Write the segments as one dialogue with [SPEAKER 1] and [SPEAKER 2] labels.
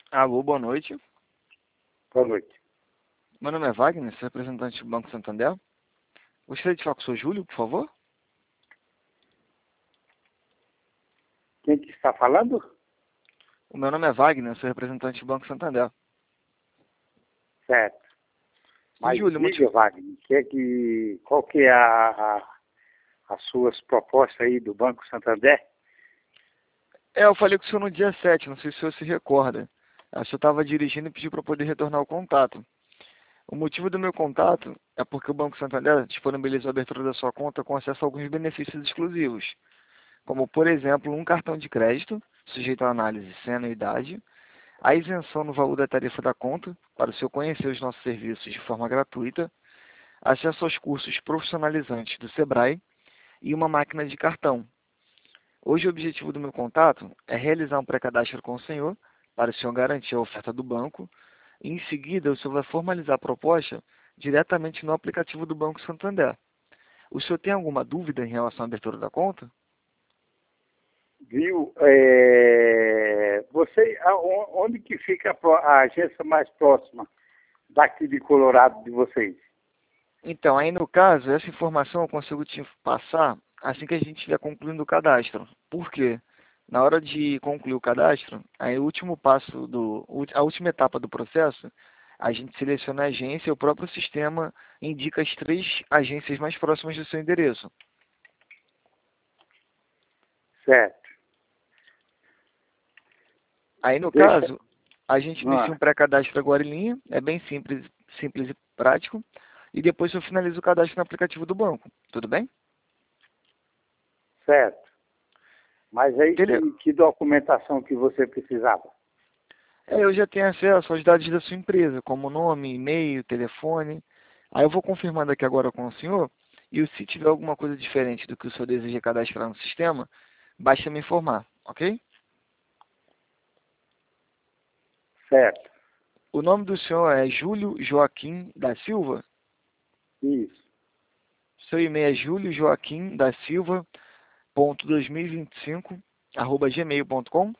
[SPEAKER 1] Alô, boa noite.
[SPEAKER 2] Boa noite.
[SPEAKER 1] Meu nome é Wagner, sou representante do Banco Santander. Gostaria de falar com o senhor Júlio, por favor?
[SPEAKER 2] Quem que está falando?
[SPEAKER 1] O meu nome é Wagner, sou representante do Banco Santander.
[SPEAKER 2] Certo.
[SPEAKER 1] Sim,
[SPEAKER 2] Mas
[SPEAKER 1] Júlio,
[SPEAKER 2] diga, Wagner, qual que é as suas propostas aí do Banco Santander?
[SPEAKER 1] eu falei com o senhor no dia 7, não sei se o senhor se recorda. O senhor estava dirigindo e pediu para poder retornar o contato. O motivo do meu contato é porque o Banco Santander disponibilizou a abertura da sua conta com acesso a alguns benefícios exclusivos, como, por exemplo, um cartão de crédito, sujeito à análise sem anuidade, a isenção no valor da tarifa da conta, para o senhor conhecer os nossos serviços de forma gratuita, acesso aos cursos profissionalizantes do Sebrae e uma máquina de cartão. Hoje o objetivo do meu contato é realizar um pré-cadastro com o senhor, para o senhor garantir a oferta do banco, e em seguida o senhor vai formalizar a proposta diretamente no aplicativo do Banco Santander. O senhor tem alguma dúvida em relação à abertura da conta?
[SPEAKER 2] Viu? Onde que fica a agência mais próxima daqui de Colorado de vocês?
[SPEAKER 1] Então, aí no caso, essa informação eu consigo te passar assim que a gente estiver concluindo o cadastro. Por quê? Na hora de concluir o cadastro, aí o último passo a última etapa do processo, a gente seleciona a agência e o próprio sistema indica as 3 agências mais próximas do seu endereço.
[SPEAKER 2] Certo.
[SPEAKER 1] Aí no
[SPEAKER 2] Deixa.
[SPEAKER 1] caso, a gente inicia um pré-cadastro agora em linha, é bem simples e prático, e depois eu finalizo o cadastro no aplicativo do banco. Tudo bem?
[SPEAKER 2] Certo. Mas aí
[SPEAKER 1] Tele-
[SPEAKER 2] que documentação que você precisava?
[SPEAKER 1] eu já tenho acesso aos dados da sua empresa, como nome, e-mail, telefone. Aí eu vou confirmando aqui agora com o senhor, e se tiver alguma coisa diferente do que o senhor deseja cadastrar no sistema, basta me informar, ok?
[SPEAKER 2] Certo.
[SPEAKER 1] O nome do senhor é Júlio Joaquim da Silva.
[SPEAKER 2] Isso.
[SPEAKER 1] Seu e-mail é juliojoaquim.2025@gmail.com.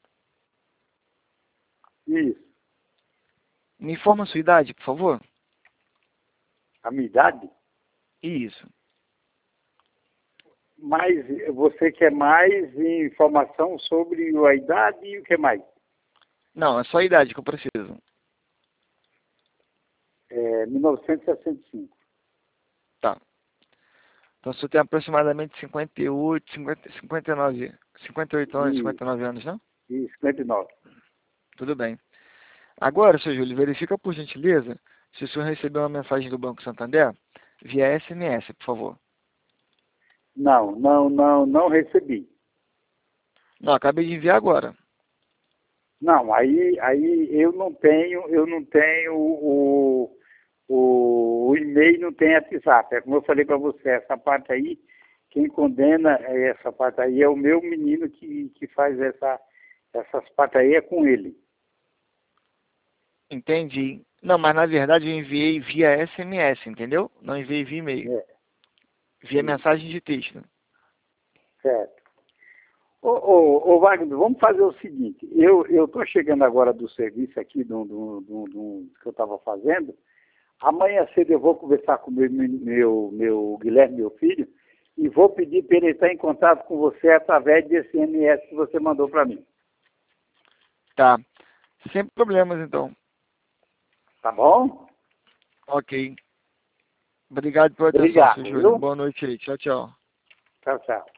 [SPEAKER 2] Isso.
[SPEAKER 1] Me informa a sua idade, por favor.
[SPEAKER 2] A minha idade?
[SPEAKER 1] Isso.
[SPEAKER 2] Mas você quer mais informação sobre a idade e o que mais?
[SPEAKER 1] Não, é só a idade que eu preciso.
[SPEAKER 2] 1965.
[SPEAKER 1] Tá. Então, o senhor tem aproximadamente 58, 50, 59, 58 anos,
[SPEAKER 2] E,
[SPEAKER 1] 59 anos, não?
[SPEAKER 2] e 59.
[SPEAKER 1] Tudo bem. Agora, senhor Júlio, verifica por gentileza se o senhor recebeu uma mensagem do Banco Santander via SMS, por favor.
[SPEAKER 2] Não recebi.
[SPEAKER 1] Não, acabei de enviar agora.
[SPEAKER 2] Não, aí eu não tenho o e-mail, não tem WhatsApp. É como eu falei para você, essa parte aí, quem condena essa parte aí é o meu menino que faz essas partes aí, é com ele.
[SPEAKER 1] Entendi. Não, mas na verdade eu enviei via SMS, entendeu? Não enviei via e-mail.
[SPEAKER 2] É,
[SPEAKER 1] Via
[SPEAKER 2] isso,
[SPEAKER 1] mensagem de texto.
[SPEAKER 2] certo. Ô, Wagner, vamos fazer o seguinte, eu estou chegando agora do serviço aqui que eu estava fazendo. Amanhã cedo eu vou conversar com meu Guilherme, meu filho, e vou pedir para ele estar em contato com você através desse MS que você mandou para mim.
[SPEAKER 1] Tá. Sem problemas, então.
[SPEAKER 2] Tá bom?
[SPEAKER 1] Ok. Obrigado pela atenção, seu
[SPEAKER 2] Obrigado,
[SPEAKER 1] Júlio.
[SPEAKER 2] viu?
[SPEAKER 1] Boa noite aí. Tchau, tchau.
[SPEAKER 2] Tchau, tchau.